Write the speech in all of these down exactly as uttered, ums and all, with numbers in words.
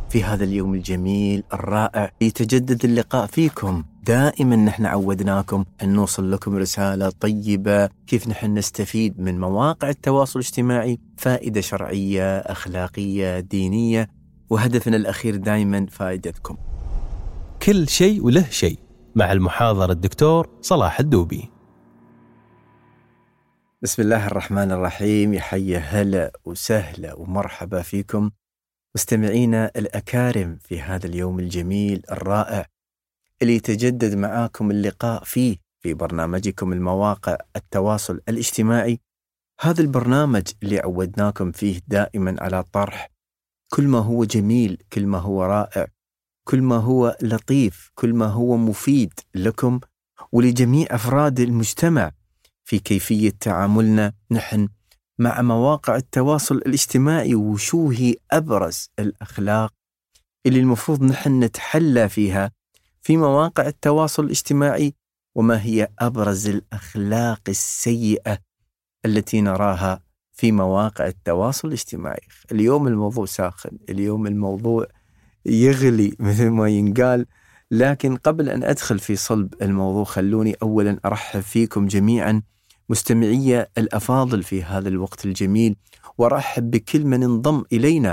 في هذا اليوم الجميل الرائع يتجدد اللقاء فيكم. دائما نحن عودناكم أن نوصل لكم رسالة طيبة، كيف نحن نستفيد من مواقع التواصل الاجتماعي، فائدة شرعية أخلاقية دينية، وهدفنا الأخير دائما فائدتكم. كل شيء وله شيء مع المحاضر الدكتور صلاح الدوبي. بسم الله الرحمن الرحيم. يحيي هلا وسهلا ومرحبا فيكم مستمعينا الأكارم في هذا اليوم الجميل الرائع اللي يتجدد معاكم اللقاء فيه في برنامجكم المواقع التواصل الاجتماعي. هذا البرنامج اللي عودناكم فيه دائما على طرح كل ما هو جميل، كل ما هو رائع، كل ما هو لطيف، كل ما هو مفيد لكم ولجميع أفراد المجتمع في كيفية تعاملنا نحن مع مواقع التواصل الاجتماعي، وشو هي أبرز الأخلاق اللي المفروض نحن نتحلى فيها في مواقع التواصل الاجتماعي، وما هي أبرز الأخلاق السيئة التي نراها في مواقع التواصل الاجتماعي. اليوم الموضوع ساخن، اليوم الموضوع يغلي مثل ما ينقال. لكن قبل أن أدخل في صلب الموضوع خلوني أولا أرحب فيكم جميعا مستمعي الأفاضل في هذا الوقت الجميل، وأرحب بكل من انضم إلينا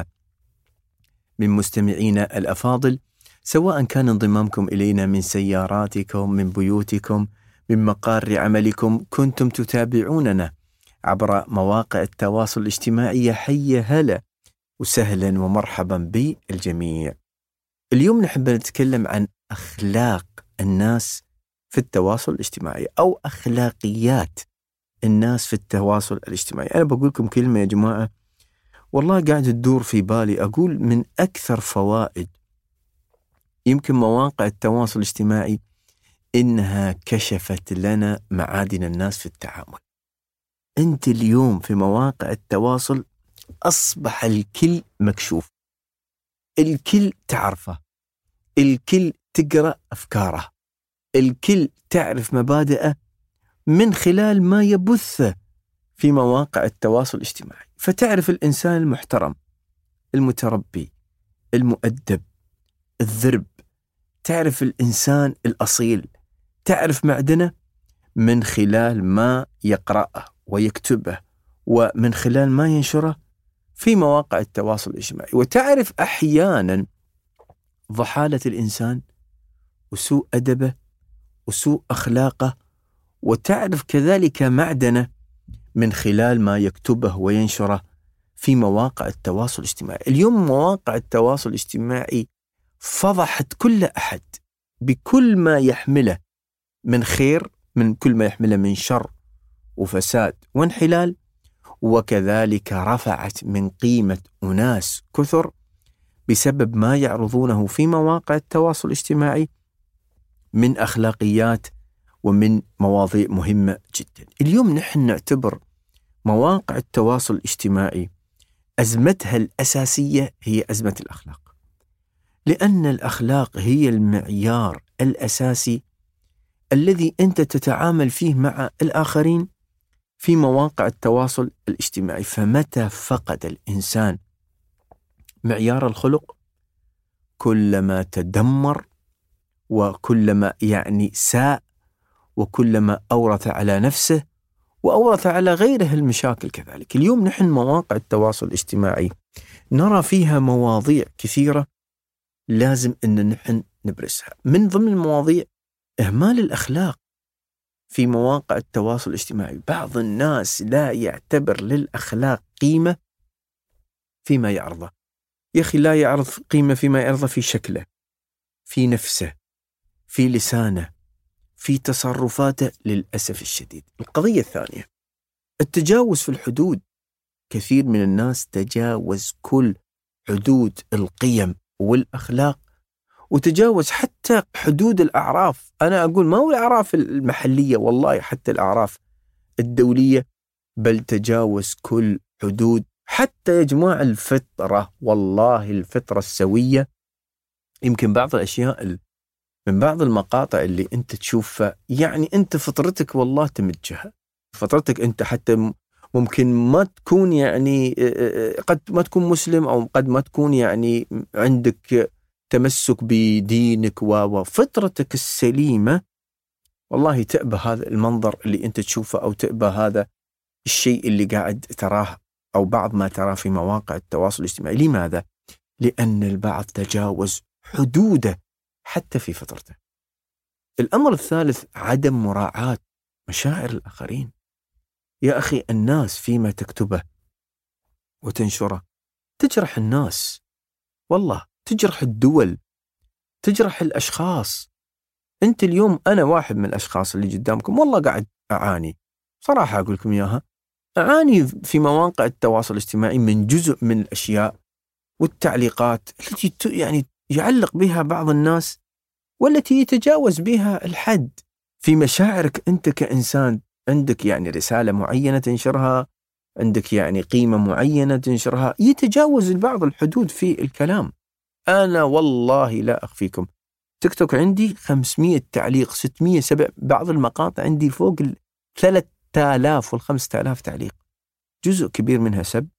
من مستمعينا الأفاضل، سواء كان انضمامكم إلينا من سياراتكم، من بيوتكم، من مقار عملكم، كنتم تتابعوننا عبر مواقع التواصل الاجتماعي. حي هلا وسهلا ومرحبا بالجميع. اليوم نحب نتكلم عن أخلاق الناس في التواصل الاجتماعي أو أخلاقيات الناس في التواصل الاجتماعي. أنا بقول لكم كلمة يا جماعة والله قاعد تدور في بالي، أقول من أكثر فوائد يمكن مواقع التواصل الاجتماعي إنها كشفت لنا معادن الناس في التعامل. أنت اليوم في مواقع التواصل أصبح الكل مكشوف، الكل تعرفه، الكل تقرأ أفكاره، الكل تعرف مبادئه من خلال ما يبثه في مواقع التواصل الاجتماعي. فتعرف الإنسان المحترم، المتربي، المؤدب، الذرب، تعرف الإنسان الأصيل، تعرف معدنه من خلال ما يقرأه ويكتبه ومن خلال ما ينشره في مواقع التواصل الاجتماعي. وتعرف أحيانا ضحالة الإنسان وسوء أدبه وسوء أخلاقه، وتعرف كذلك معدنه من خلال ما يكتبه وينشره في مواقع التواصل الاجتماعي. اليوم مواقع التواصل الاجتماعي فضحت كل أحد بكل ما يحمله من خير، من كل ما يحمله من شر وفساد وانحلال، وكذلك رفعت من قيمة أناس كثر بسبب ما يعرضونه في مواقع التواصل الاجتماعي من أخلاقيات ومن مواضيع مهمة جدا. اليوم نحن نعتبر مواقع التواصل الاجتماعي أزمتها الأساسية هي أزمة الأخلاق، لأن الأخلاق هي المعيار الأساسي الذي أنت تتعامل فيه مع الآخرين في مواقع التواصل الاجتماعي. فمتى فقد الإنسان معيار الخلق كلما تدمر، وكلما يعني ساء، وكلما أورث على نفسه وأورث على غيره المشاكل كذلك. اليوم نحن مواقع التواصل الاجتماعي نرى فيها مواضيع كثيرة لازم أن نحن نبرزها. من ضمن المواضيع إهمال الأخلاق في مواقع التواصل الاجتماعي. بعض الناس لا يعتبر للأخلاق قيمة فيما يعرضه. يا أخي لا يعرض قيمة فيما يعرضه في شكله، في نفسه، في لسانه، في تصرفاته. للأسف الشديد القضية الثانية التجاوز في الحدود. كثير من الناس تجاوز كل حدود القيم والأخلاق، وتجاوز حتى حدود الأعراف. أنا أقول ما هو الأعراف المحلية، والله حتى الأعراف الدولية، بل تجاوز كل حدود حتى يا جماعة الفطرة. والله الفطرة السوية يمكن بعض الأشياء من بعض المقاطع اللي أنت تشوفها، يعني أنت فطرتك والله تمجها، فطرتك أنت حتى ممكن ما تكون يعني قد ما تكون مسلم أو قد ما تكون يعني عندك تمسك بدينك وفطرتك السليمة، والله تأبى هذا المنظر اللي أنت تشوفه، أو تأبى هذا الشيء اللي قاعد تراه أو بعض ما تراه في مواقع التواصل الاجتماعي. لماذا؟ لأن البعض تجاوز حدوده حتى في فطرته. الأمر الثالث عدم مراعاة مشاعر الآخرين. يا أخي الناس فيما تكتبه وتنشره تجرح الناس، والله تجرح الدول، تجرح الأشخاص. أنت اليوم أنا واحد من الأشخاص اللي قدامكم والله قاعد أعاني، صراحة أقول لكم إياها، أعاني في مواقع التواصل الاجتماعي من جزء من الأشياء والتعليقات التي يعني يعلق بها بعض الناس والتي يتجاوز بها الحد في مشاعرك أنت كإنسان. عندك يعني رسالة معينة تنشرها، عندك يعني قيمة معينة تنشرها، يتجاوز البعض الحدود في الكلام. أنا والله لا أخفيكم تيك توك عندي خمسمية تعليق، ستمية، سبع، بعض المقاطع عندي فوق الثلاثة آلاف والخمسة آلاف تعليق، جزء كبير منها سب،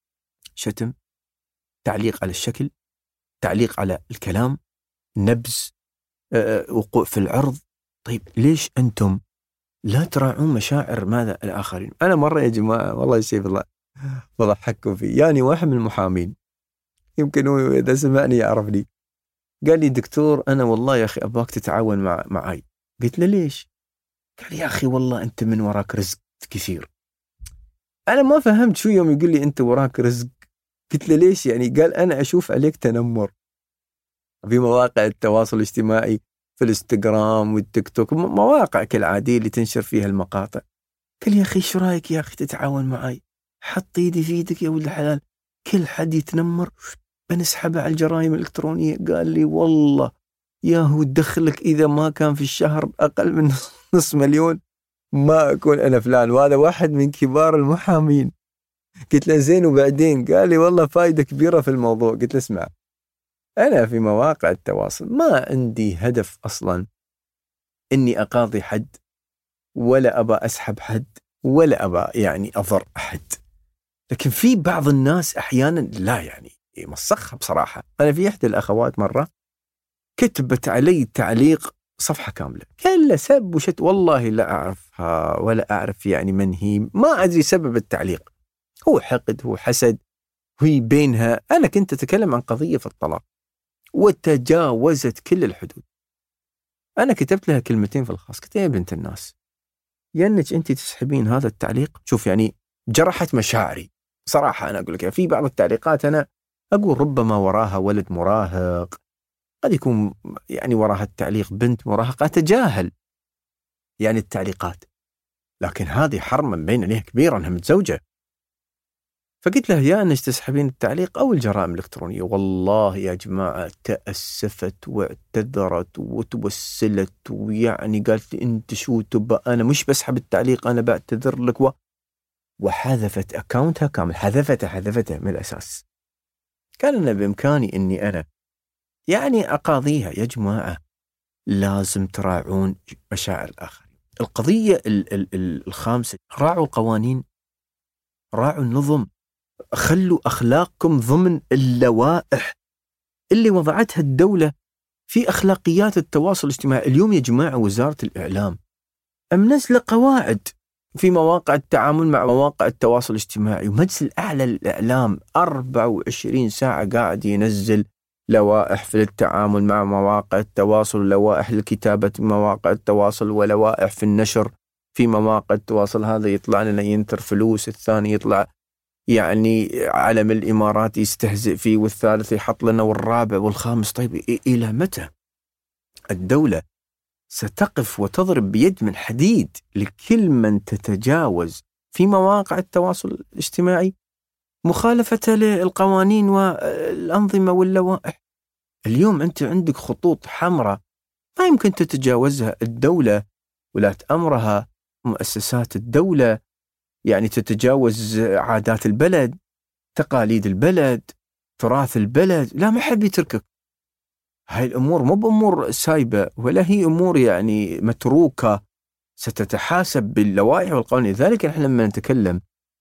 شتم، تعليق على الشكل، تعليق على الكلام، نبز، أه وقوع في العرض. طيب ليش أنتم لا تراعون مشاعر ماذا الآخرين؟ أنا مرة يا جماعة والله شيء بالله بضحكوا فيه، يعني واحد من المحامين يمكن هو إذا سمعني يعرفني، قال لي دكتور أنا والله يا أخي أباك تتعاون مع معي. قلت له ليش؟ قال يا أخي والله أنت من وراك رزق كثير. أنا ما فهمت شو يوم يقول لي أنت وراك رزق. قلت له ليش يعني؟ قال أنا أشوف عليك تنمر في مواقع التواصل الاجتماعي، في الانستغرام والتيك توك، مواقع كالعادية اللي تنشر فيها المقاطع. قال يا أخي شو رأيك يا أخي تتعاون معي؟ حط يدي في يدك يا ولد الحلال، كل حد يتنمر بنسحبه على الجرائم الإلكترونية. قال لي والله يا هو تدخلك إذا ما كان في الشهر أقل من نص مليون ما أكون أنا فلان، وهذا واحد من كبار المحامين. قلت له زين وبعدين؟ قال لي والله فايدة كبيرة في الموضوع. قلت له اسمع، أنا في مواقع التواصل ما عندي هدف أصلا إني أقاضي حد، ولا أبى أسحب حد، ولا أبى يعني أضر أحد. لكن في بعض الناس أحيانا لا يعني مسخها بصراحة. أنا في إحدى الأخوات مرة كتبت علي تعليق صفحة كاملة كله سب وشت، والله لا أعرفها ولا أعرف يعني من هي، ما أدري سبب التعليق، هو حقد، هو حسد، هي بينها. أنا كنت أتكلم عن قضية في الطلاق وتجاوزت كل الحدود. أنا كتبت لها كلمتين في الخاص، كتبت يا بنت الناس يا أنك أنت تسحبين هذا التعليق. شوف يعني جرحت مشاعري صراحة. أنا أقول لك في بعض التعليقات أنا أقول ربما وراها ولد مراهق، قد يكون يعني وراها التعليق بنت مراهقة، أتجاهل يعني التعليقات، لكن هذه حرما بين ليه كبيرة أنها متزوجة. فقلت له يا أنك تسحبين التعليق أو الجرائم الإلكترونية. والله يا جماعة تأسفت واعتذرت وتوسلت، ويعني قالت لي أنت شو تبى، أنا مش بسحب التعليق أنا بعتذر لك و... وحذفت أكاونتها كامل، حذفتها حذفتها من الأساس. كان أنا بإمكاني أني أنا يعني أقاضيها. يا جماعة لازم تراعون مشاعر الآخرين. القضية ال- ال- ال- الخامسة، راعوا القوانين، راعوا النظم، خلوا أخلاقكم ضمن اللوائح اللي وضعتها الدولة في أخلاقيات التواصل الاجتماعي. اليوم يا جماعة وزارة الإعلام منزلة قواعد في مواقع التعامل مع مواقع التواصل الاجتماعي، ومجلس الأعلى للإعلام أربعة وعشرين ساعة قاعد ينزل لوائح في التعامل مع مواقع التواصل، لوائح لكتابة مواقع التواصل، ولوائح في النشر في مواقع التواصل. هذا يطلع لنا ينتر فلوس، الثاني يطلع يعني علم الإمارات يستهزئ فيه، والثالث يحط لنا، والرابع والخامس. طيب إلى متى الدولة ستقف وتضرب بيد من حديد لكل من تتجاوز في مواقع التواصل الاجتماعي مخالفة للقوانين والأنظمة واللوائح؟ اليوم أنت عندك خطوط حمراء ما يمكن تتجاوزها الدولة، ولا تأمرها مؤسسات الدولة، يعني تتجاوز عادات البلد، تقاليد البلد، تراث البلد. لا، ما حد يتركك. هاي الأمور مو بأمور سايبة، ولا هي أمور يعني متروكة، ستتحاسب باللوائح والقوانين. لذلك نحن لما نتكلم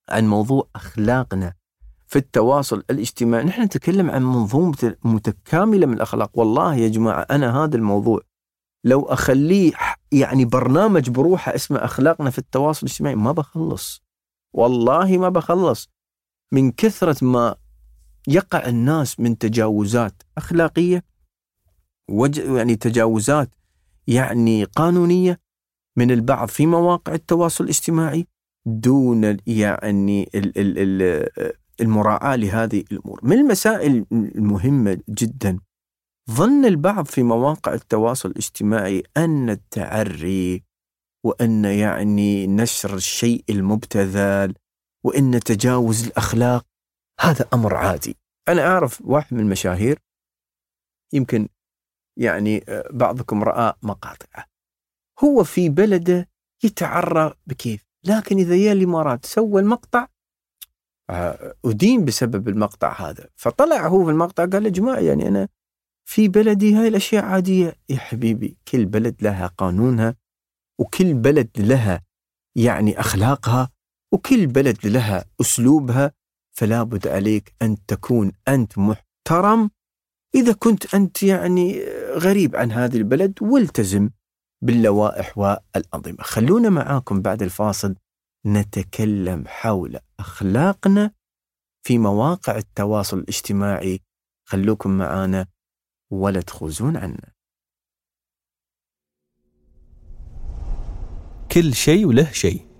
عن موضوع أخلاقنا في التواصل الاجتماعي. نحن نتكلم عن منظومة متكاملة من الأخلاق. والله يا جماعة أنا هذا الموضوع لو أخليه يعني برنامج بروحه اسمه أخلاقنا في التواصل الاجتماعي ما بخلص، والله ما بخلص، من كثرة ما يقع الناس من تجاوزات أخلاقية يعني تجاوزات يعني قانونية من البعض في مواقع التواصل الاجتماعي دون يعني المراعاة لهذه الأمور. من المسائل المهمة جدا ظن البعض في مواقع التواصل الاجتماعي أن التعري وأن يعني نشر الشيء المبتذل وأن تجاوز الأخلاق هذا أمر عادي. أنا أعرف واحد من المشاهير يمكن يعني بعضكم رأى مقاطعه، هو في بلده يتعرى بكيف، لكن إذا يا الإمارات سوى المقطع أدين بسبب المقطع هذا. فطلع هو في المقطع قال يا جماعة يعني أنا في بلدي هاي الأشياء عادية. يا حبيبي كل بلد لها قانونها، وكل بلد لها يعني أخلاقها، وكل بلد لها أسلوبها. فلا بد عليك أن تكون أنت محترم إذا كنت أنت يعني غريب عن هذه البلد، والتزم باللوائح والأنظمة. خلونا معاكم بعد الفاصل نتكلم حول أخلاقنا في مواقع التواصل الاجتماعي. خلوكم معانا ولا تخوزون عنا. كل شيء وله شيء.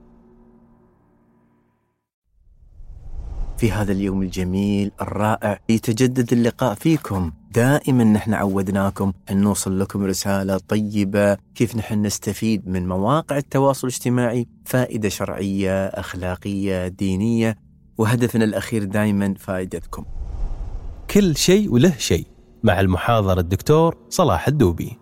في هذا اليوم الجميل الرائع يتجدد اللقاء فيكم. دائما نحن عودناكم أن نوصل لكم رسالة طيبة كيف نحن نستفيد من مواقع التواصل الاجتماعي فائدة شرعية أخلاقية دينية، وهدفنا الأخير دائما فائدتكم. كل شيء وله شيء مع المحاضر الدكتور صلاح الدوبي.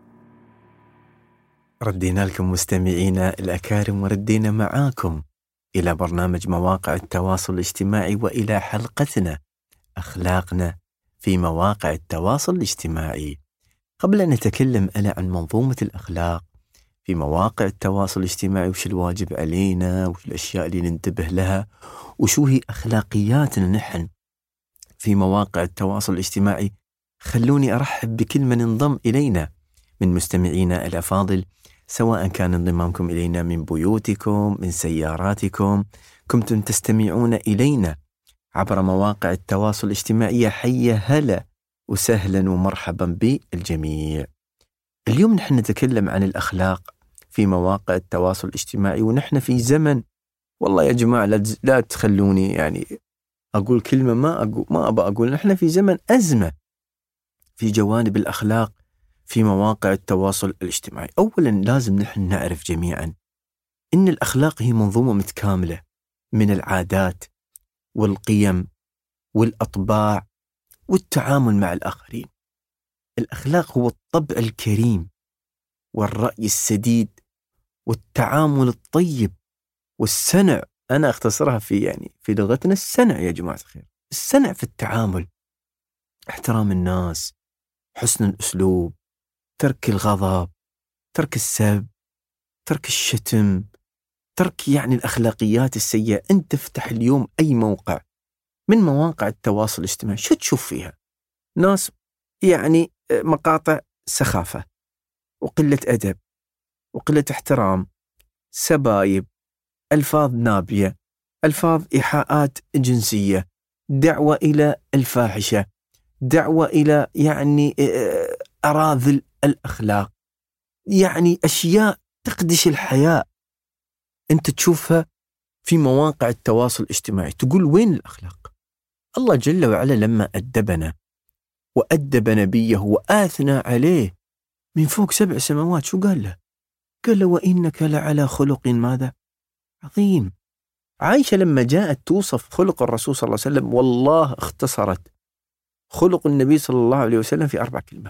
ردينا لكم مستمعينا الأكارم، وردينا معاكم إلى برنامج مواقع التواصل الاجتماعي وإلى حلقتنا أخلاقنا في مواقع التواصل الاجتماعي. قبل أن نتكلم أنا عن منظومة الأخلاق في مواقع التواصل الاجتماعي وش الواجب علينا وش الأشياء اللي ننتبه لها وشو هي أخلاقياتنا نحن في مواقع التواصل الاجتماعي، خلوني أرحب بكل من انضم إلينا من مستمعينا الأفاضل، سواء كان انضمامكم إلينا من بيوتكم من سياراتكم، كنتم تستمعون إلينا عبر مواقع التواصل الاجتماعي. حيا هلا وسهلا ومرحبا بالجميع. اليوم نحن نتكلم عن الأخلاق في مواقع التواصل الاجتماعي، ونحن في زمن والله يا جماعة لا تخلوني يعني أقول كلمة ما أقول ما أبغى أقول، نحن في زمن أزمة في جوانب الأخلاق في مواقع التواصل الاجتماعي. أولا لازم نحن نعرف جميعا إن الأخلاق هي منظومة متكاملة من العادات والقيم والأطباع والتعامل مع الآخرين. الأخلاق هو الطبع الكريم والرأي السديد والتعامل الطيب والسنع. أنا أختصرها في يعني في لغتنا السنع يا جماعة الخير، السنع في التعامل، احترام الناس، حسن الأسلوب، ترك الغضب، ترك السب، ترك الشتم، ترك يعني الأخلاقيات السيئة. أنت تفتح اليوم أي موقع من مواقع التواصل الاجتماعي شو تشوف فيها؟ ناس يعني مقاطع سخافة وقلة أدب وقلة احترام، سبايب، ألفاظ نابية، ألفاظ إيحاءات جنسية، دعوة إلى الفاحشة، دعوة إلى يعني أراذل الأخلاق، يعني أشياء تقدش الحياة أنت تشوفها في مواقع التواصل الاجتماعي. تقول وين الأخلاق؟ الله جل وعلا لما أدبنا وأدب نبيه وآثنى عليه من فوق سبع سماوات شو قال له؟ قال له وإنك لعلى خلق ماذا؟ عظيم. عائشة لما جاءت توصف خلق الرسول صلى الله عليه وسلم والله اختصرت خلق النبي صلى الله عليه وسلم في أربع كلمات،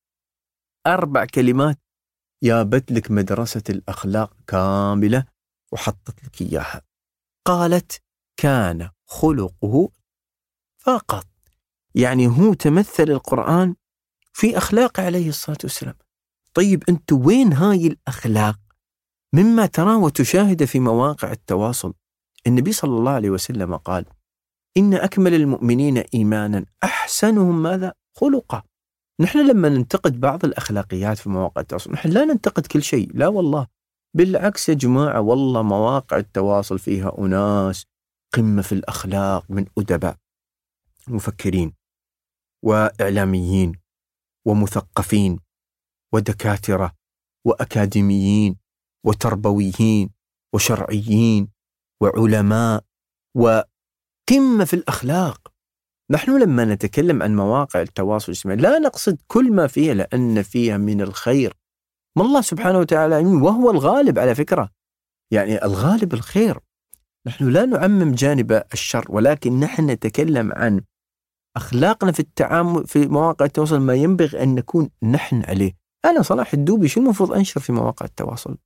أربع كلمات جابت لك مدرسة الأخلاق كاملة وحطت لك إياها. قالت كان خلقه فقط، يعني هو تمثل القرآن في أخلاق عليه الصلاة والسلام. طيب أنت وين هاي الأخلاق مما ترى وتشاهد في مواقع التواصل النبي صلى الله عليه وسلم قال إن أكمل المؤمنين إيمانا أحسنهم ماذا؟ خلقا. نحن لما ننتقد بعض الأخلاقيات في مواقع التواصل نحن لا ننتقد كل شيء، لا والله، بالعكس يا جماعة، والله مواقع التواصل فيها أناس قمة في الأخلاق من أدباء مفكرين وإعلاميين ومثقفين ودكاترة وأكاديميين وتربويين وشرعيين وعلماء وقمة في الأخلاق. نحن لما نتكلم عن مواقع التواصل الاجتماعي لا نقصد كل ما فيها، لأن فيها من الخير ما الله سبحانه وتعالى وهو الغالب على فكرة، يعني الغالب الخير. نحن لا نعمم جانب الشر، ولكن نحن نتكلم عن أخلاقنا في التعامل في مواقع التواصل، ما ينبغي أن نكون نحن عليه. أنا صلاح الدوبي شو المفروض أنشر في مواقع التواصل؟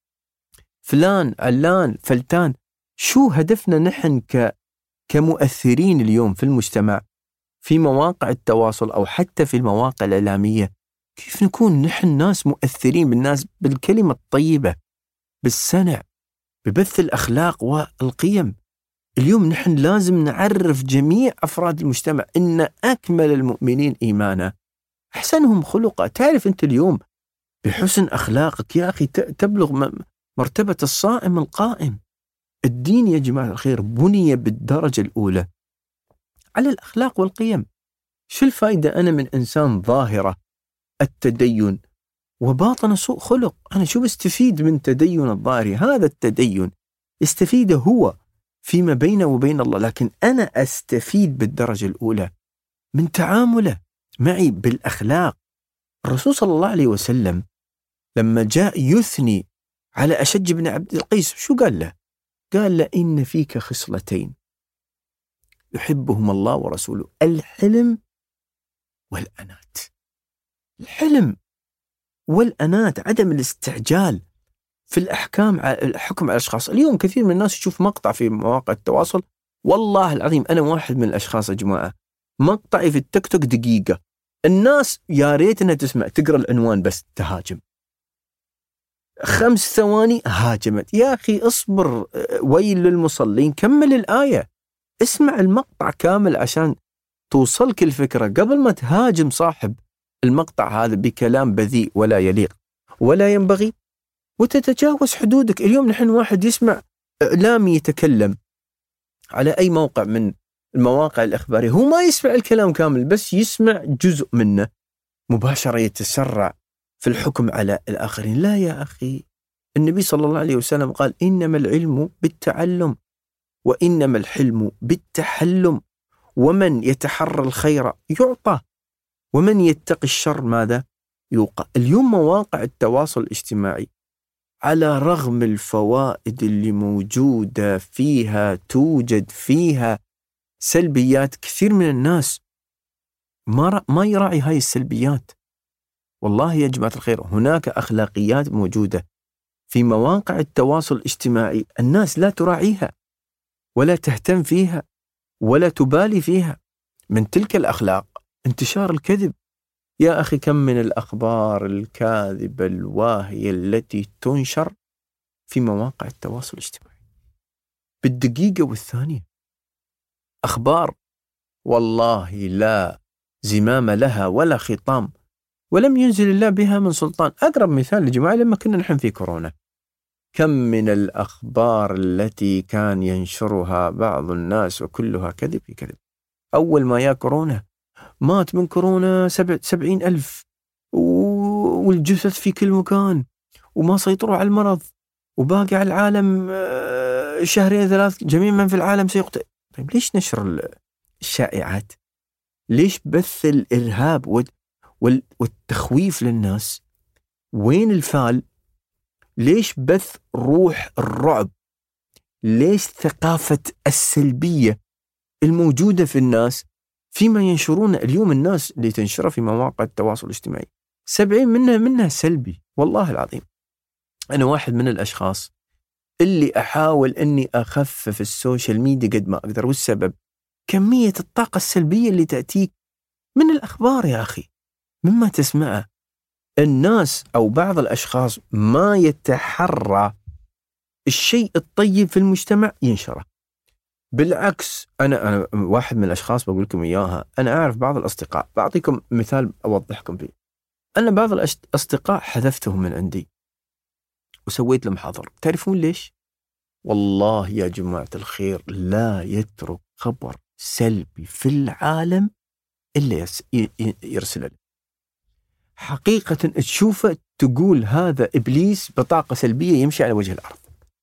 فلان علان فلتان. شو هدفنا نحن ك كمؤثرين اليوم في المجتمع في مواقع التواصل أو حتى في المواقع الإعلامية؟ كيف نكون نحن ناس مؤثرين بالناس بالكلمة الطيبة، بالسنع، ببث الأخلاق والقيم. اليوم نحن لازم نعرف جميع أفراد المجتمع إن أكمل المؤمنين إيمانا أحسنهم خلقا. تعرف أنت اليوم بحسن أخلاقك يا أخي تبلغ مرتبة الصائم القائم. الدين يا جماعة الخير بني بالدرجة الأولى على الأخلاق والقيم. شو الفائدة أنا من إنسان ظاهرة التدين وباطن سوء خلق؟ أنا شو بستفيد من تدين الظاهري؟ هذا التدين يستفيد هو فيما بينه وبين الله، لكن أنا أستفيد بالدرجة الأولى من تعامله معي بالأخلاق. الرسول صلى الله عليه وسلم لما جاء يثني على أشج بن عبد القيس شو قال له؟ قال له إن فيك خصلتين يحبهم الله ورسوله، الحلم والأنات. الحلم والأنات، عدم الاستعجال في الأحكام الحكم على الأشخاص. اليوم كثير من الناس يشوف مقطع في مواقع التواصل، والله العظيم أنا واحد من الأشخاص يا جماعة، مقطعي في التيك توك دقيقة، الناس يا ريت أنها تسمع تقرأ العنوان بس تهاجم، خمس ثواني هاجمت. يا أخي اصبر، ويل للمصلين، كمل الآية، اسمع المقطع كامل عشان توصلك الفكرة قبل ما تهاجم صاحب المقطع هذا بكلام بذيء ولا يليق ولا ينبغي، وتتجاوز حدودك. اليوم نحن واحد يسمع إعلامي يتكلم على أي موقع من المواقع الإخبارية، هو ما يسمع الكلام كامل، بس يسمع جزء منه، مباشرة يتسرع في الحكم على الآخرين. لا يا أخي، النبي صلى الله عليه وسلم قال إنما العلم بالتعلم وإنما الحلم بالتحلم، ومن يتحرى الخير يعطى ومن يتقي الشر ماذا يوقى. اليوم مواقع التواصل الاجتماعي على رغم الفوائد اللي موجودة فيها، توجد فيها سلبيات. كثير من الناس ما ما يراعي هاي السلبيات. والله يا جماعة الخير هناك أخلاقيات موجودة في مواقع التواصل الاجتماعي الناس لا تراعيها ولا تهتم فيها ولا تبالي فيها. من تلك الأخلاق انتشار الكذب. يا أخي كم من الأخبار الكاذبة الواهية التي تنشر في مواقع التواصل الاجتماعي بالدقيقة والثانية، أخبار والله لا زمام لها ولا خطام، ولم ينزل الله بها من سلطان. أقرب مثال لجماعة لما كنا نحن في كورونا، كم من الأخبار التي كان ينشرها بعض الناس وكلها كذب في كذب. أول ما يا كورونا مات من كورونا سبع سبعين ألف والجثث في كل مكان وما سيطروا على المرض وباقي على العالم شهرين ثلاث جميع من في العالم سيقتل. طيب ليش نشر الشائعات؟ ليش بث الإرهاب والتخويف للناس؟ وين الفال؟ ليش بث روح الرعب؟ ليش ثقافة السلبية الموجودة في الناس فيما ينشرون اليوم؟ الناس اللي تنشرها في مواقع التواصل الاجتماعي سبعين منها منها سلبي. والله العظيم أنا واحد من الأشخاص اللي أحاول أني أخفف السوشيال ميديا قد ما أقدر، والسبب كمية الطاقة السلبية اللي تأتيك من الأخبار يا أخي مما تسمعه. الناس أو بعض الأشخاص ما يتحرى الشيء الطيب في المجتمع ينشره، بالعكس، أنا أنا واحد من الأشخاص بقول لكم إياها. أنا أعرف بعض الأصدقاء، بعطيكم مثال أوضحكم فيه. أنا بعض الأصدقاء حذفتهم من عندي وسويت لهم حظر. تعرفون ليش؟ والله يا جماعة الخير لا يترك خبر سلبي في العالم إلا يرسل له. حقيقة تشوفه تقول هذا إبليس بطاقة سلبية يمشي على وجه الأرض.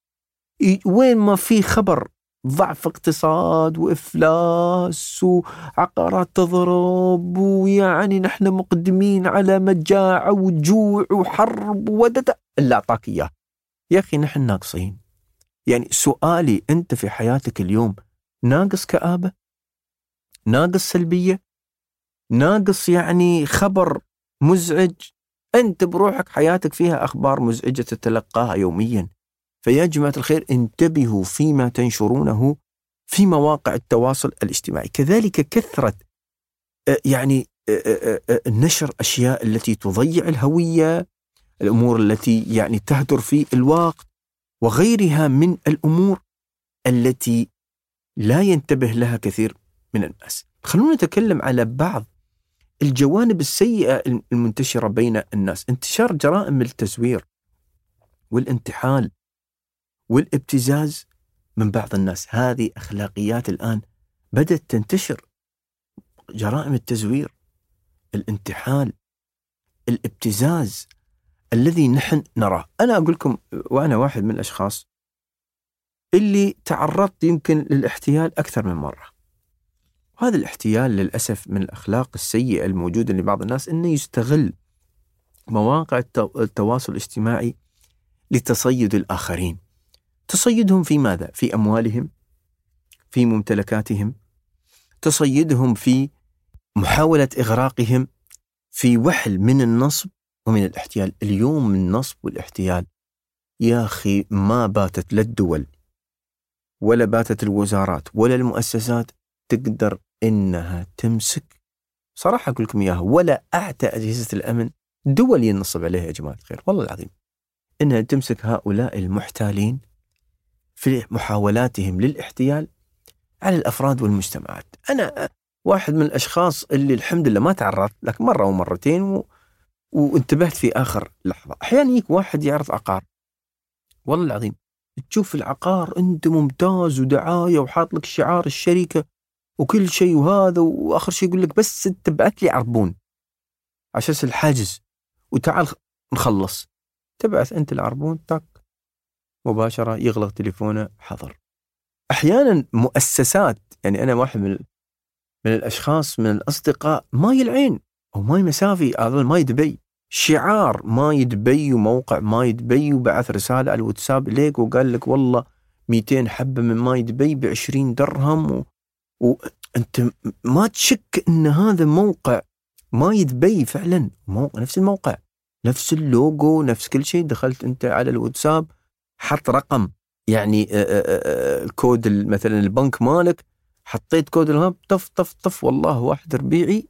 وين ما في خبر ضعف اقتصاد وإفلاس وعقارات تضرب ويعني نحن مقدمين على مجاعة وجوع وحرب ودد، إلا أعطاك إياه. يا أخي نحن ناقصين. يعني سؤالي، أنت في حياتك اليوم ناقص كآبة؟ ناقص سلبية؟ ناقص يعني خبر مزعج؟ أنت بروحك حياتك فيها أخبار مزعجة تتلقاها يوميا. فيا جماعة الخير انتبهوا فيما تنشرونه في مواقع التواصل الاجتماعي. كذلك كثرة يعني نشر أشياء التي تضيع الهوية، الأمور التي يعني تهدر في الوقت، وغيرها من الأمور التي لا ينتبه لها كثير من الناس. خلونا نتكلم على بعض الجوانب السيئة المنتشرة بين الناس. انتشار جرائم التزوير والانتحال والابتزاز من بعض الناس. هذه أخلاقيات الآن بدأت تنتشر. جرائم التزوير، الانتحال، الابتزاز الذي نحن نراه. أنا أقول لكم، وأنا واحد من الأشخاص اللي تعرضت يمكن للاحتيال أكثر من مرة. هذا الاحتيال للأسف من الأخلاق السيئة الموجودة لبعض الناس، أنه يستغل مواقع التواصل الاجتماعي لتصيد الآخرين. تصيدهم في ماذا؟ في أموالهم، في ممتلكاتهم، تصيدهم في محاولة إغراقهم في وحل من النصب ومن الاحتيال. اليوم النصب والاحتيال يا أخي ما باتت لا الدول ولا باتت الوزارات ولا المؤسسات تقدر إنها تمسك، صراحة أقول لكم إياها، ولا أعتى أجهزة الأمن دول ينصب عليها يا جماعة الخير والله العظيم، إنها تمسك هؤلاء المحتالين في محاولاتهم للاحتيال على الأفراد والمجتمعات. أنا واحد من الأشخاص اللي الحمد لله ما تعرضت لك مرة ومرتين و... وانتبهت في آخر لحظة. أحيانا يك واحد يعرض عقار، والله العظيم تشوف العقار أنت ممتاز ودعاية وحاط لك شعار الشركة وكل شيء وهذا، وآخر شيء يقول لك بس أنت بعت لي عربون عشان الحاجز وتعال نخلص. تبعث أنت العربون تك مباشرة يغلق تليفونه حظر. أحيانا مؤسسات، يعني أنا واحد من من الأشخاص من الأصدقاء ماي العين أو ماي مسافي، أظن ماي دبي، شعار ماي دبي وموقع ماي دبي، وبعث رسالة على الواتساب ليك وقال لك والله مئتين حبة من ماي دبي بعشرين درهم و... وأنت ما تشك أن هذا موقع ماي دبي فعلا، موقع نفس الموقع نفس اللوجو نفس كل شيء. دخلت أنت على الواتساب حط رقم يعني الكود مثلا البنك مالك، حطيت كود الهاب طف طف طف والله واحد ربيعي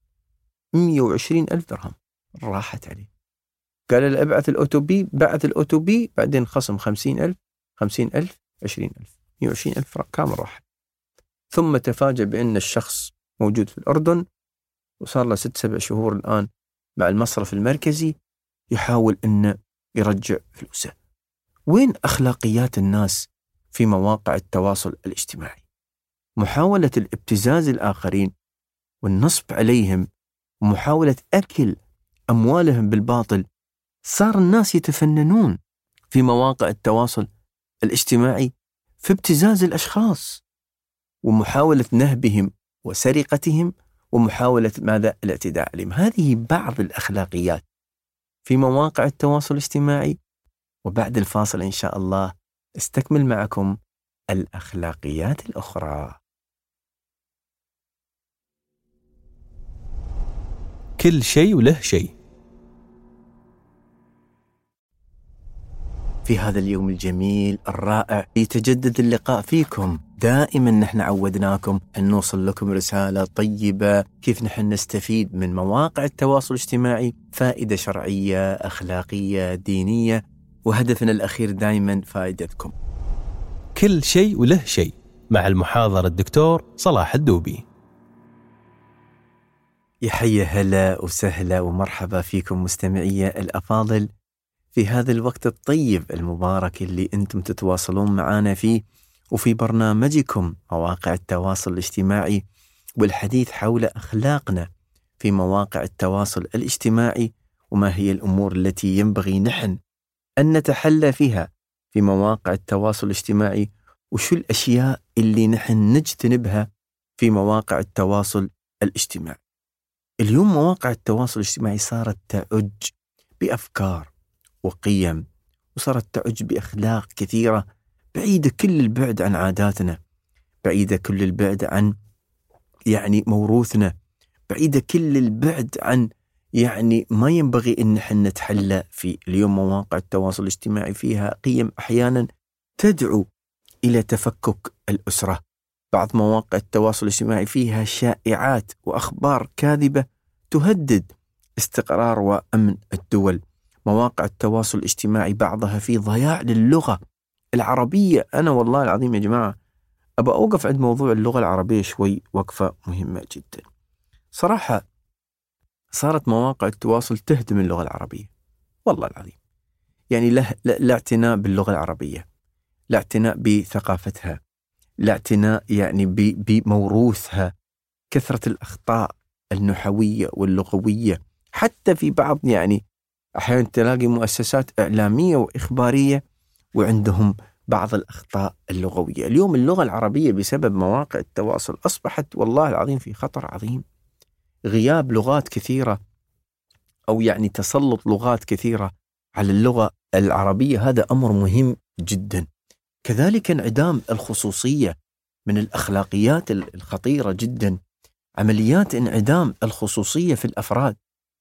مية وعشرين ألف درهم راحت عليه. قال له ابعث الأوتوبي، بعث الأوتوبي، بعدين خصم خمسين ألف خمسين ألف عشرين ألف مية وعشرين ألف كامل راحت. ثم تفاجأ بأن الشخص موجود في الأردن وصار له ست سبع شهور الآن مع المصرف المركزي يحاول أنه يرجع فلوسه. وين أخلاقيات الناس في مواقع التواصل الاجتماعي؟ محاولة الابتزاز الآخرين والنصب عليهم ومحاولة أكل أموالهم بالباطل. صار الناس يتفننون في مواقع التواصل الاجتماعي في ابتزاز الأشخاص ومحاولة نهبهم وسرقتهم ومحاولة ماذا؟ الاعتداء عليهم. هذه بعض الأخلاقيات في مواقع التواصل الاجتماعي. وبعد الفاصل إن شاء الله استكمل معكم الأخلاقيات الأخرى. كل شيء وله شيء. في هذا اليوم الجميل الرائع يتجدد اللقاء فيكم. دائما نحن عودناكم أن نوصل لكم رسالة طيبة كيف نحن نستفيد من مواقع التواصل الاجتماعي فائدة شرعية أخلاقية دينية، وهدفنا الأخير دائما فائدتكم. كل شيء وله شيء مع المحاضر الدكتور صلاح الدوبي. يحيي هلا وسهلا ومرحبا فيكم مستمعي الأفاضل في هذا الوقت الطيب المبارك اللي أنتم تتواصلون معنا فيه، وفي برنامجكم مواقع التواصل الاجتماعي، والحديث حول أخلاقنا في مواقع التواصل الاجتماعي، وما هي الأمور التي ينبغي نحن أن نتحلى فيها في مواقع التواصل الاجتماعي، وشو الأشياء اللي نحن نجتنبها في مواقع التواصل الاجتماعي. اليوم مواقع التواصل الاجتماعي صارت تعج بأفكار وقيم، وصارت تعج بأخلاق كثيرة بعيدة كل البعد عن عاداتنا، بعيدة كل البعد عن يعني موروثنا، بعيدة كل البعد عن يعني ما ينبغي إن نحن نتحلى فيه. اليوم مواقع التواصل الاجتماعي فيها قيم أحيانا تدعو إلى تفكك الأسرة. بعض مواقع التواصل الاجتماعي فيها شائعات وأخبار كاذبة تهدد استقرار وأمن الدول. مواقع التواصل الاجتماعي بعضها في ضياع للغة العربية. أنا والله العظيم يا جماعة أبى أوقف عند موضوع اللغة العربية شوي وقفة مهمة جدا. صراحة صارت مواقع التواصل تهدم اللغة العربية، والله العظيم. يعني لا, لا, لا اعتناء باللغة العربية، لا اعتناء بثقافتها، لا اعتناء يعني بموروثها، كثرة الأخطاء النحوية واللغوية. حتى في بعض يعني أحيانا تلاقي مؤسسات إعلامية وإخبارية وعندهم بعض الأخطاء اللغوية. اليوم اللغة العربية بسبب مواقع التواصل أصبحت والله العظيم في خطر عظيم. غياب لغات كثيرة أو يعني تسلط لغات كثيرة على اللغة العربية هذا أمر مهم جدا. كذلك انعدام الخصوصية من الأخلاقيات الخطيرة جدا. عمليات انعدام الخصوصية في الأفراد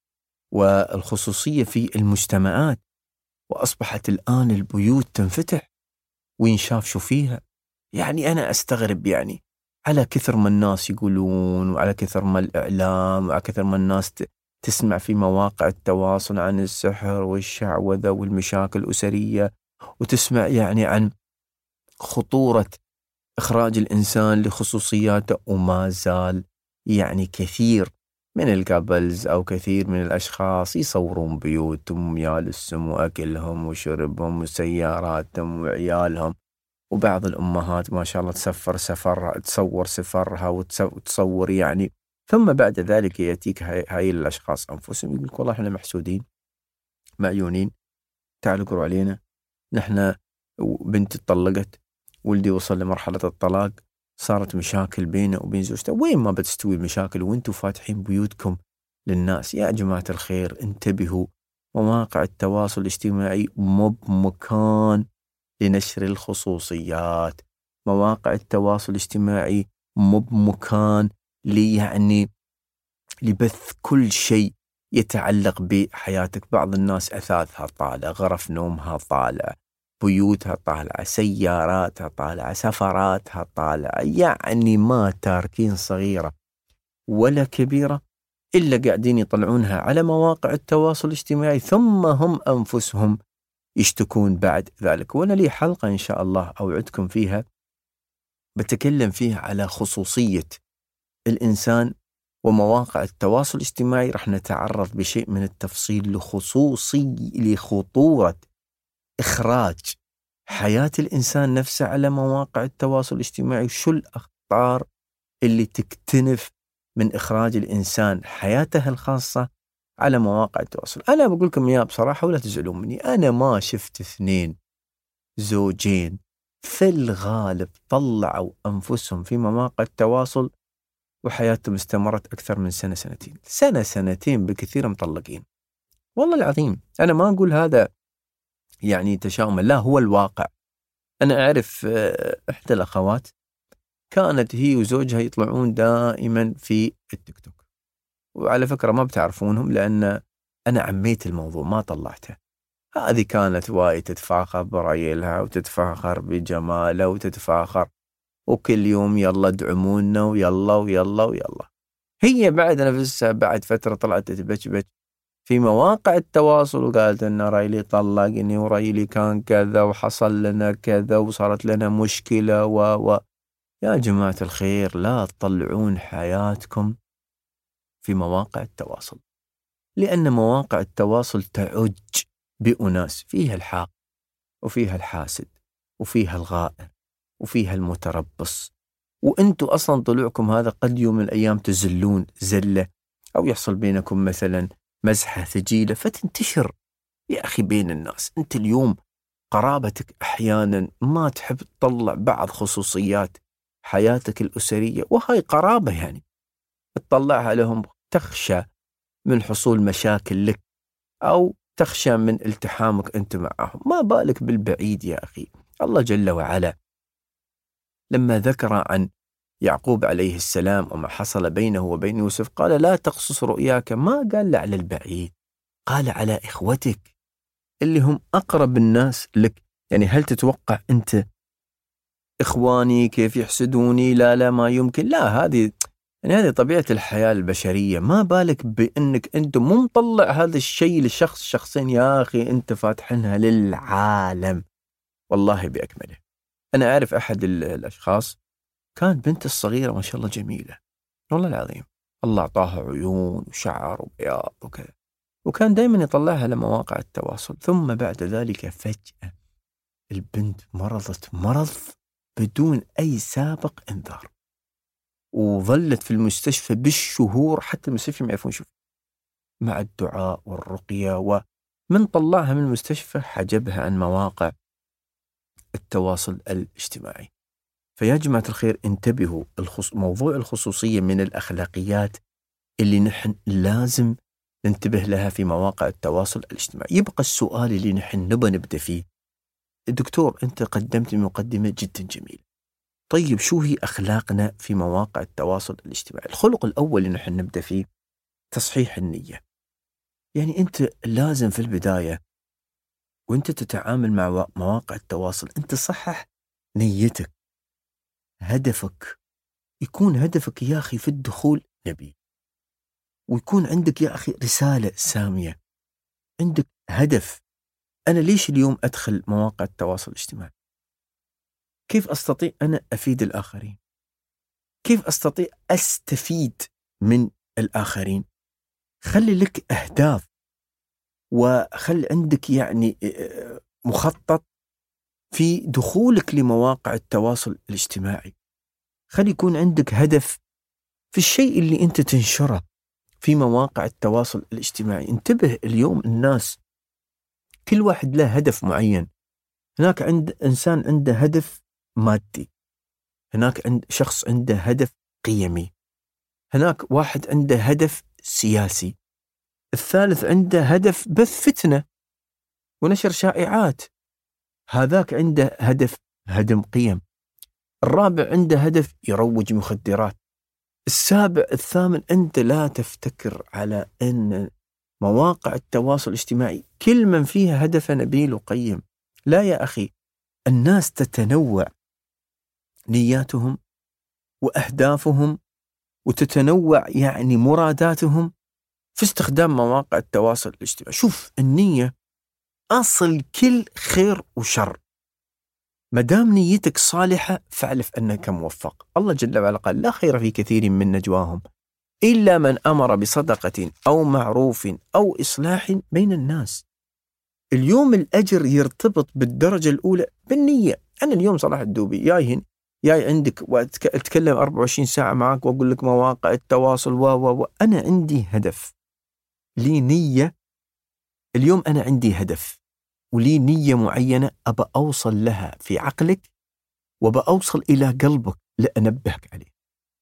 والخصوصية في المجتمعات، وأصبحت الآن البيوت تنفتح وينشاف شو فيها. يعني أنا أستغرب، يعني على كثر ما الناس يقولون، وعلى كثر ما الإعلام، وعلى كثر ما الناس تسمع في مواقع التواصل عن السحر والشعوذة والمشاكل الأسرية، وتسمع يعني عن خطورة إخراج الإنسان لخصوصياته، وما زال يعني كثير من الكابلز أو كثير من الأشخاص يصورون بيوتهم يا للسم وأكلهم وشربهم وسياراتهم وعيالهم. وبعض الأمهات ما شاء الله تسفر سفر تصور سفرها وتصور يعني، ثم بعد ذلك يأتيك هاي الأشخاص أنفسهم يقول لك والله إحنا محسودين معيونين، تعالوا قروا علينا، نحن بنت اتطلقت، ولدي وصل لمرحلة الطلاق، صارت مشاكل بينه وبين زوجته. وين ما بتستوي المشاكل وانتوا فاتحين بيوتكم للناس؟ يا جماعة الخير انتبهوا، مواقع التواصل الاجتماعي مو بمكان لنشر الخصوصيات. مواقع التواصل الاجتماعي مو بمكان لي يعني لبث كل شيء يتعلق بحياتك. بعض الناس أثاثها طالع، غرف نومها طالع، بيوتها طالعة، سياراتها طالعة، سفراتها طالعة، يعني ما تاركين صغيرة ولا كبيرة إلا قاعدين يطلعونها على مواقع التواصل الاجتماعي، ثم هم أنفسهم يشتكون بعد ذلك. وأنا لي حلقة إن شاء الله أوعدكم فيها بتكلم فيها على خصوصية الإنسان ومواقع التواصل الاجتماعي. رح نتعرض بشيء من التفصيل لخصوصي لخطورة إخراج حياة الإنسان نفسه على مواقع التواصل الاجتماعي، وشو الأخطار اللي تكتنف من إخراج الإنسان حياته الخاصة على مواقع التواصل. أنا بقول لكم إياه بصراحة ولا تزعلون مني، أنا ما شفت اثنين زوجين في الغالب طلعوا أنفسهم في مواقع التواصل وحياتهم استمرت أكثر من سنة سنتين سنة سنتين بكثير مطلقين. والله العظيم أنا ما أقول هذا يعني تشاؤما، لا هو الواقع. أنا أعرف إحدى الأخوات كانت هي وزوجها يطلعون دائما في التيك توك، وعلى فكرة ما بتعرفونهم لأن أنا عميت الموضوع ما طلعته. هذه كانت وايد تتفاخر برأيلها وتتفاخر بجمالها وتتفاخر، وكل يوم يلا ادعمونا ويلا ويلا ويلا. هي بعد نفسها بعد فترة طلعت تبجبج في مواقع التواصل وقالت إن رايلي طلقني ورايلي كان كذا وحصل لنا كذا وصارت لنا مشكلة و و يا جماعة الخير لا تطلعون حياتكم في مواقع التواصل، لأن مواقع التواصل تعج بأناس فيها الحاق وفيها الحاسد وفيها الغائر وفيها المتربص، وأنتوا أصلا طلوعكم هذا قد يوم من الأيام تزلون زلة أو يحصل بينكم مثلا مزحة ثقيلة فتنتشر يا أخي بين الناس. أنت اليوم قرابتك أحيانا ما تحب تطلع بعض خصوصيات حياتك الأسرية، وهاي قرابة يعني تطلعها لهم، تخشى من حصول مشاكل لك أو تخشى من التحامك أنت معهم، ما بالك بالبعيد يا أخي. الله جل وعلا لما ذكر عن يعقوب عليه السلام وما حصل بينه وبين يوسف قال لا تقصص رؤياك، ما قال على البعيد، قال على إخوتك اللي هم أقرب الناس لك. يعني هل تتوقع أنت إخواني كيف يحسدوني؟ لا لا ما يمكن، لا هذه يعني هذه طبيعة الحياة البشرية، ما بالك بأنك أنت مو مطلع هذا الشيء لشخص شخصين يا أخي، أنت فاتحينها للعالم والله بأكمله. أنا أعرف أحد الأشخاص كان بنت الصغيرة ما شاء الله جميلة والله العظيم، الله أعطاها عيون وشعر وبياض وكذا، وكان دائما يطلعها لمواقع التواصل، ثم بعد ذلك فجأة البنت مرضت مرض بدون أي سابق إنذار، وظلت في المستشفى بالشهور حتى المستشفى ما يعرفون شوف، مع الدعاء والرقية، ومن طلعها من المستشفى حجبها عن مواقع التواصل الاجتماعي. فيا جماعة الخير انتبهوا، الخص... موضوع الخصوصية من الأخلاقيات اللي نحن لازم ننتبه لها في مواقع التواصل الاجتماعي. يبقى السؤال اللي نحن نبى نبدأ فيه، الدكتور أنت قدمت مقدمة جدا جميلة، طيب شو هي أخلاقنا في مواقع التواصل الاجتماعي؟ الخلق الأول اللي نحن نبدأ فيه تصحيح النية. يعني أنت لازم في البداية وأنت تتعامل مع مواقع التواصل أنت صحح نيتك، هدفك يكون هدفك يا أخي في الدخول نبي، ويكون عندك يا أخي رسالة سامية، عندك هدف. أنا ليش اليوم أدخل مواقع التواصل الاجتماعي؟ كيف أستطيع أنا أفيد الآخرين؟ كيف أستطيع أستفيد من الآخرين؟ خلي لك أهداف، وخلي عندك يعني مخطط في دخولك لمواقع التواصل الاجتماعي. خلي يكون عندك هدف في الشيء اللي أنت تنشره في مواقع التواصل الاجتماعي. انتبه اليوم الناس كل واحد له هدف معين، هناك عند إنسان عنده هدف مادي، هناك عند شخص عنده هدف قيمي، هناك واحد عنده هدف سياسي، الثالث عنده هدف بث فتنة ونشر شائعات، هذاك عنده هدف هدم قيم، الرابع عنده هدف يروج مخدرات، السابع الثامن. أنت لا تفتكر على أن مواقع التواصل الاجتماعي كل من فيها هدف نبيل وقيم، لا يا أخي، الناس تتنوع نياتهم وأهدافهم وتتنوع يعني مراداتهم في استخدام مواقع التواصل الاجتماعي. شوف النية أصل كل خير وشر، مدام نيتك صالحة فاعرف أنك موفق. الله جل وعلا قال لا خير في كثير من نجواهم إلا من أمر بصدقة أو معروف أو إصلاح بين الناس. اليوم الأجر يرتبط بالدرجة الأولى بالنية. أنا اليوم صلاح الدوبي جاي هنا جاي عندك وأتكلم أربعة وعشرين ساعة معك وأقول لك مواقع التواصل و و و أنا عندي هدف، لي نية. اليوم أنا عندي هدف ولي نية معينة أبى أوصل لها في عقلك وأبى أوصل إلى قلبك لأنبهك عليه.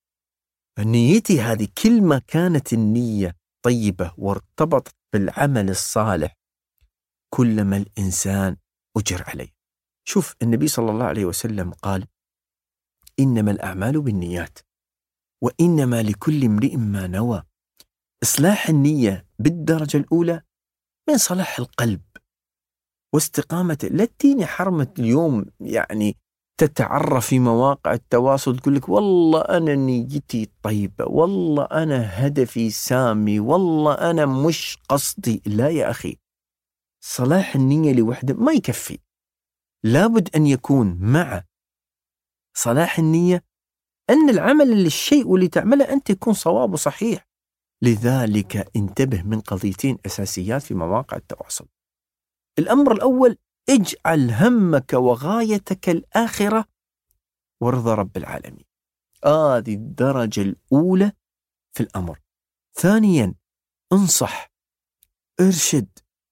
نيتي هذه كل ما كانت النية طيبة وارتبطت بالعمل الصالح كلما الإنسان أجر عليه. شوف النبي صلى الله عليه وسلم قال إنما الأعمال بالنيات وإنما لكل امرئ ما نوى. إصلاح النية بالدرجة الأولى من صلاح القلب واستقامته. لا تيني حرمة اليوم يعني تتعرف في مواقع التواصل تقول لك والله أنا نيتي طيبة، والله أنا هدفي سامي، والله أنا مش قصدي. لا يا أخي، صلاح النية لوحده ما يكفي، لابد أن يكون مع صلاح النية أن العمل اللي الشيء اللي تعمله أنت يكون صواب وصحيح. لذلك انتبه من قضيتين أساسيات في مواقع التواصل. الأمر الأول، اجعل همك وغايتك الآخرة ورضا رب العالمين. هذه الدرجة الأولى في الأمر. ثانيا، انصح، ارشد،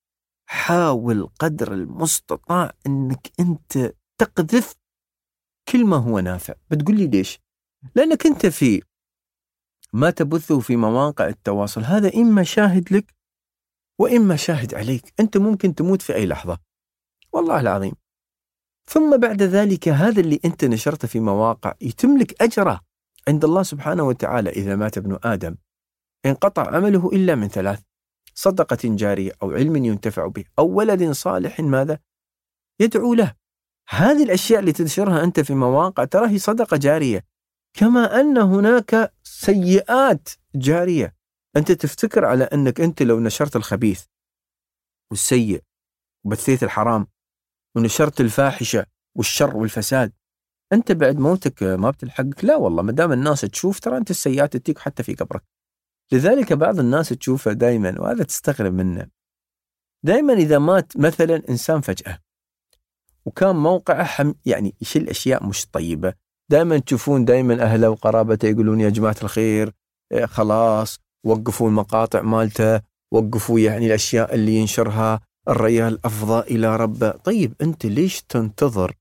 حاول قدر المستطاع أنك أنت تقذف كل ما هو نافع. بتقول لي ليش؟ لأنك أنت في ما تبثه في مواقع التواصل هذا إما شاهد لك وإما شاهد عليك. أنت ممكن تموت في أي لحظة والله العظيم، ثم بعد ذلك هذا اللي أنت نشرته في مواقع يتم لك أجره عند الله سبحانه وتعالى. إذا مات ابن آدم انقطع عمله إلا من ثلاث: صدقة جارية أو علم ينتفع به أو ولد صالح ماذا يدعو له. هذه الأشياء اللي تنشرها أنت في مواقع ترى هي صدقة جارية، كما أن هناك سيئات جارية. أنت تفتكر على أنك أنت لو نشرت الخبيث والسيء وبثيت الحرام ونشرت الفاحشة والشر والفساد أنت بعد موتك ما بتلحقك؟ لا والله، ما دام الناس تشوف ترى أنت السيئات تتيك حتى في قبرك. لذلك بعض الناس تشوفه دائما، وهذا تستغرب منه، دائما إذا مات مثلا إنسان فجأة وكان موقعه حم يعني يشيل أشياء مش طيبة، دائما تشوفون دائما أهله وقرابته يقولون يا جماعة الخير خلاص وقفوا المقاطع مالته، وقفوا يعني الأشياء اللي ينشرها، الرجال أفضى إلى ربه. طيب أنت ليش تنتظر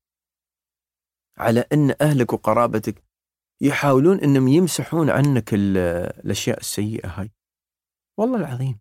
على أن أهلك وقرابتك يحاولون أنهم يمسحون عنك الأشياء السيئة هاي؟ والله العظيم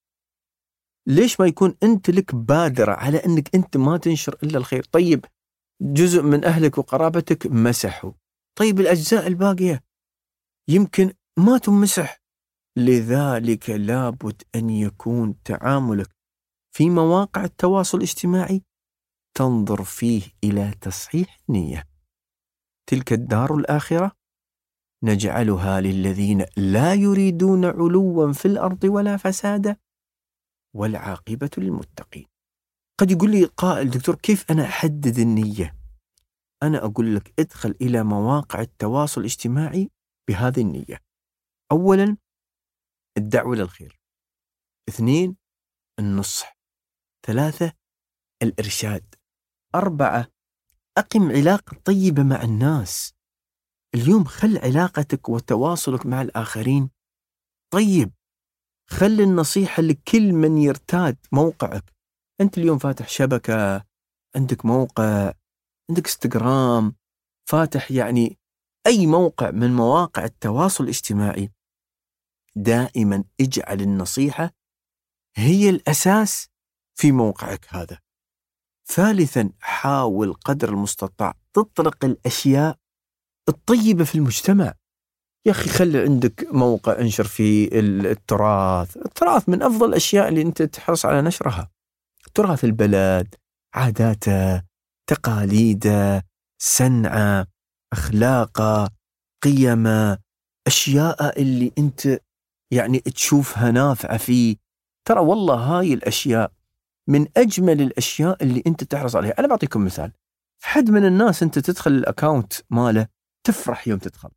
ليش ما يكون أنت لك بادرة على أنك أنت ما تنشر إلا الخير؟ طيب جزء من أهلك وقرابتك مسحوا، طيب الأجزاء الباقية يمكن ما تمسح. لذلك لابد أن يكون تعاملك في مواقع التواصل الاجتماعي تنظر فيه إلى تصحيح النية. تلك الدار الآخرة نجعلها للذين لا يريدون علوا في الأرض ولا فسادا والعاقبة للمتقين. قد يقول لي قائل دكتور كيف أنا أحدد النية؟ أنا أقول لك ادخل إلى مواقع التواصل الاجتماعي بهذه النية. أولا الدعوة للخير، اثنين النصح، ثلاثة الإرشاد، أربعة أقم علاقة طيبة مع الناس. اليوم خل علاقتك وتواصلك مع الآخرين طيب، خل النصيحة لكل من يرتاد موقعك. أنت اليوم فاتح شبكة، عندك موقع، عندك انستغرام، فاتح يعني أي موقع من مواقع التواصل الاجتماعي، دائما اجعل النصيحة هي الأساس في موقعك هذا. ثالثا حاول قدر المستطاع تطلق الأشياء الطيبة في المجتمع. يا أخي خلي عندك موقع انشر فيه التراث. التراث من أفضل الأشياء اللي أنت تحرص على نشرها، تراث البلد، عاداته، تقاليده، صنعه، أخلاقه، قيمه، أشياء اللي أنت يعني تشوفها نافعة فيه. ترى والله هاي الأشياء من أجمل الأشياء اللي أنت تحرص عليها. أنا بعطيكم مثال، حد من الناس أنت تدخل الأكاونت ماله تفرح يوم تدخل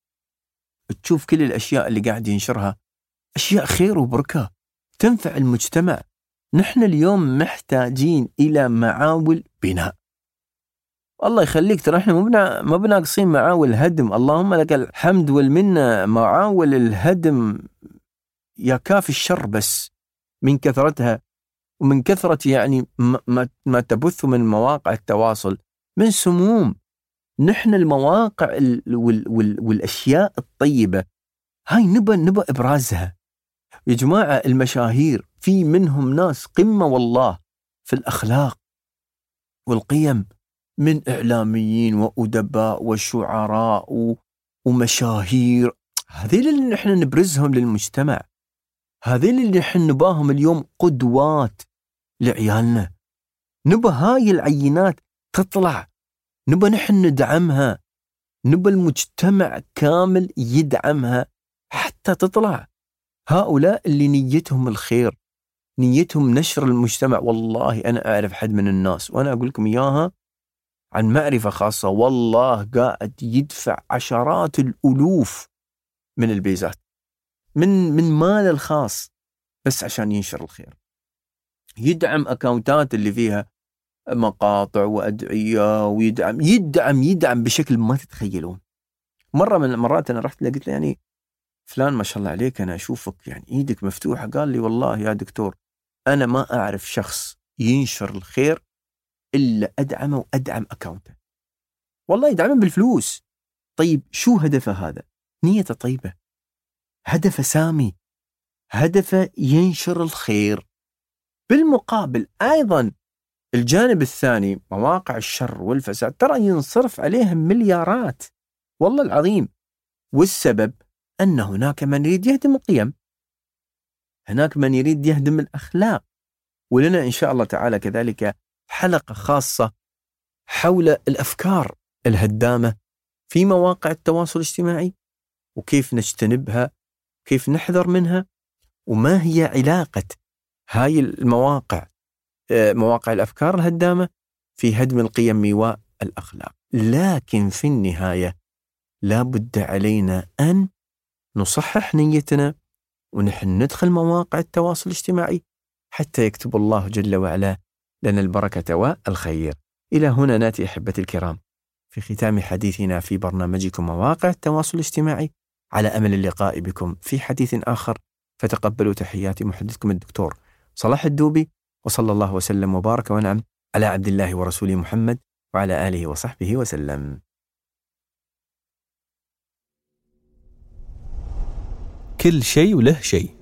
تشوف كل الأشياء اللي قاعد ينشرها، أشياء خير وبركة تنفع المجتمع. نحن اليوم محتاجين إلى معاول بناء. الله يخليك، ترى احنا ما بناقصين معاول هدم، اللهم لك الحمد والمنة. معاول الهدم يا كافي الشر بس من كثرتها ومن كثرة يعني ما, ما تبث من مواقع التواصل من سموم. نحن المواقع وال وال والأشياء الطيبة هاي نبى نبى إبرازها يا جماعة. المشاهير في منهم ناس قمة والله في الأخلاق والقيم، من إعلاميين وأدباء وشعراء ومشاهير. هذيل اللي نحن نبرزهم للمجتمع، هذيل اللي نحن نباهم اليوم قدوات لعيالنا. نبى هاي العينات تطلع، نبى نحن ندعمها، نبى المجتمع كامل يدعمها حتى تطلع. هؤلاء اللي نيتهم الخير، نيتهم نشر المجتمع. والله أنا أعرف حد من الناس وأنا أقول لكم إياها عن معرفة خاصة، والله قاعد يدفع عشرات الألوف من البيزات من من مال الخاص بس عشان ينشر الخير. يدعم أكاونتات اللي فيها مقاطع وأدعية، ويدعم يدعم يدعم بشكل ما تتخيلون. مرة من المرات أنا رحت له قلت له يعني فلان ما شاء الله عليك أنا أشوفك يعني إيدك مفتوحة. قال لي والله يا دكتور أنا ما أعرف شخص ينشر الخير إلا أدعمه وأدعم أكاونته. والله يدعمه بالفلوس. طيب شو هدفه هذا؟ نيته طيبة، هدفه سامي، هدفه ينشر الخير. بالمقابل أيضا الجانب الثاني مواقع الشر والفساد ترى ينصرف عليهم مليارات والله العظيم، والسبب أن هناك من يريد يهدم القيم، هناك من يريد يهدم الأخلاق. ولنا إن شاء الله تعالى كذلك حلقة خاصة حول الأفكار الهدامة في مواقع التواصل الاجتماعي، وكيف نجتنبها، كيف نحذر منها، وما هي علاقة هاي المواقع مواقع الأفكار الهدامة في هدم القيم والأخلاق. لكن في النهاية لا بد علينا أن نصحح نيتنا ونحن ندخل مواقع التواصل الاجتماعي حتى يكتب الله جل وعلا لنا البركة والخير. إلى هنا نأتي أحبتي الكرام في ختام حديثنا في برنامجكم مواقع التواصل الاجتماعي، على أمل اللقاء بكم في حديث آخر. فتقبلوا تحياتي محدثكم الدكتور صلاح الدوبي، وصلى الله وسلم وبارك ونعم على عبد الله ورسوله محمد وعلى آله وصحبه وسلم. كل شيء وله شيء